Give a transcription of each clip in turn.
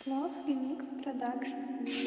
Love Remix Production.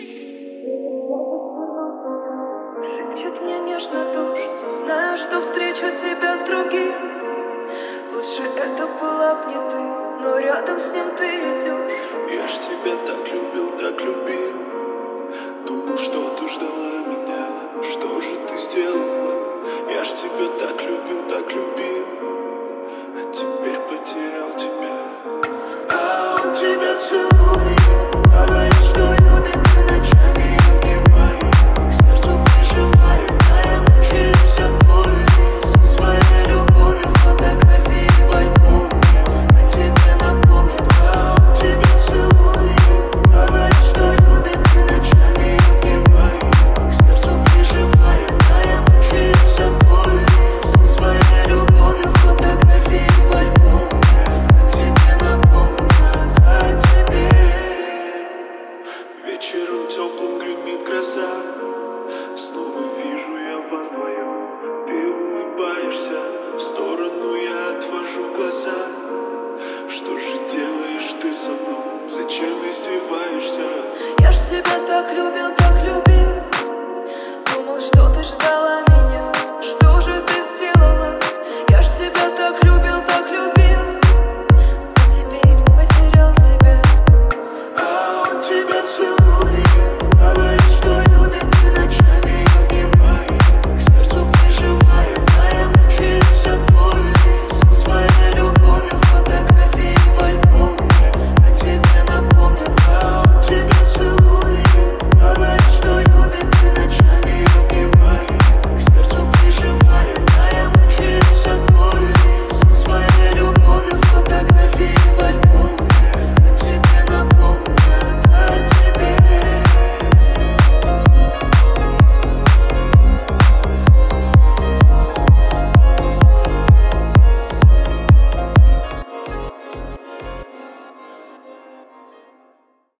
Шепчет мне нежно дождь. Знаю, что встречу тебя с другим. Лучше это была б не ты, но рядом с ним ты идешь. Я ж тебя так любил. Думал, что ты ждала меня. Что же ты сделала? Я ж тебя так любил. А теперь потерял тебя. А он тебя целует, говорит, что любит и ночами руки мои к сердцу прижимает, а я мучаюсь от боли. Со своей любовью фотографии в альбоме о тебе напомнит. А он тебя целует, говорит, что любит и ночами руки мои к сердцу прижимает, а я мучаюсь от боли. Со своей любовью фотографии в альбоме о тебе напомнит. Вечером теплым гремит гроза. Снова вижу я вас вдвоем. Ты улыбаешься, в сторону я отвожу глаза. Что же делаешь ты со мной? Зачем издеваешься? Я ж тебя так любил, так любил. Думал, что ты ждал.